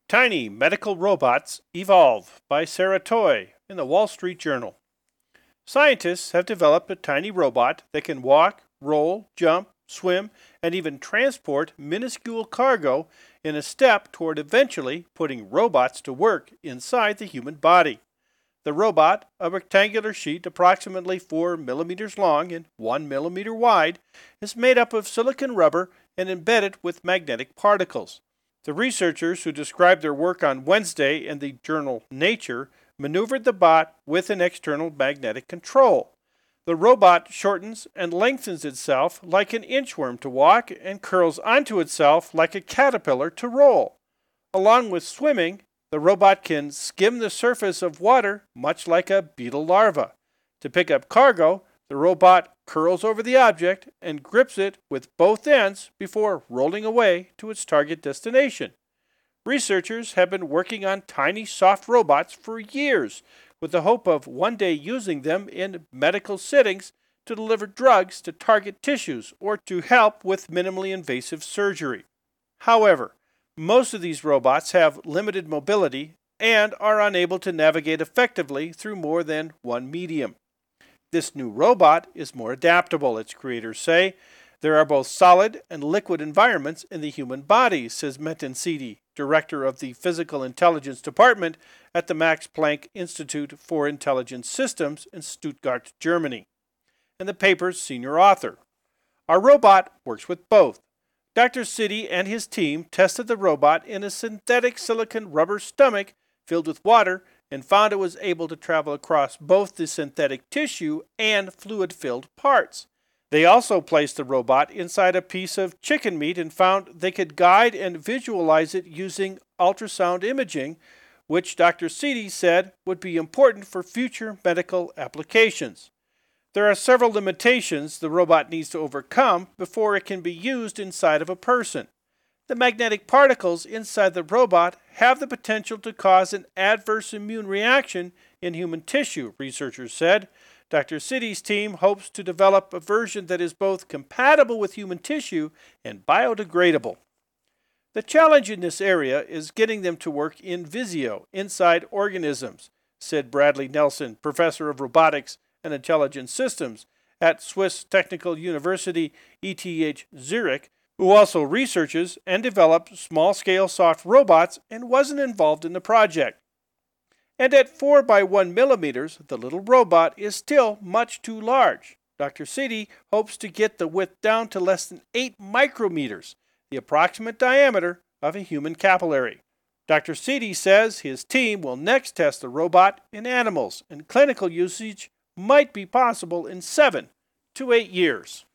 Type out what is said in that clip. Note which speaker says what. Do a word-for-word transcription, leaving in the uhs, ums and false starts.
Speaker 1: Tiny Medical Robots Evolve by Sarah Toy in the Wall Street Journal. Scientists have developed a tiny robot that can walk, roll, jump, swim, and even transport minuscule cargo in a step toward eventually putting robots to work inside the human body. The robot, a rectangular sheet approximately four millimeters long and one millimeter wide, is made up of silicon rubber and embedded with magnetic particles. The researchers who described their work on Wednesday in the journal Nature maneuvered the bot with an external magnetic control. The robot shortens and lengthens itself like an inchworm to walk and curls onto itself like a caterpillar to roll. Along with swimming, the robot can skim the surface of water much like a beetle larva. To pick up cargo, the robot curls over the object and grips it with both ends before rolling away to its target destination. Researchers have been working on tiny soft robots for years with the hope of one day using them in medical settings to deliver drugs to target tissues or to help with minimally invasive surgery. However, most of these robots have limited mobility and are unable to navigate effectively through more than one medium. This new robot is more adaptable, its creators say. There are both solid and liquid environments in the human body, says Metin Sidi, director of the Physical Intelligence Department at the Max Planck Institute for Intelligent Systems in Stuttgart, Germany, and the paper's senior author. Our robot works with both. Doctor Sidi and his team tested the robot in a synthetic silicon rubber stomach filled with water and found it was able to travel across both the synthetic tissue and fluid-filled parts. They also placed the robot inside a piece of chicken meat and found they could guide and visualize it using ultrasound imaging, which Doctor Sidi said would be important for future medical applications. There are several limitations the robot needs to overcome before it can be used inside of a person. The magnetic particles inside the robot have the potential to cause an adverse immune reaction in human tissue, researchers said. Doctor Sidi's team hopes to develop a version that is both compatible with human tissue and biodegradable. The challenge in this area is getting them to work in visio, inside organisms, said Bradley Nelson, professor of robotics and intelligent systems at Swiss Technical University E T H Zurich, who also researches and develops small-scale soft robots and wasn't involved in the project. And at four by one millimeters, the little robot is still much too large. Doctor Sidi hopes to get the width down to less than eight micrometers, the approximate diameter of a human capillary. Doctor Sidi says his team will next test the robot in animals, and clinical usage might be possible in seven to eight years.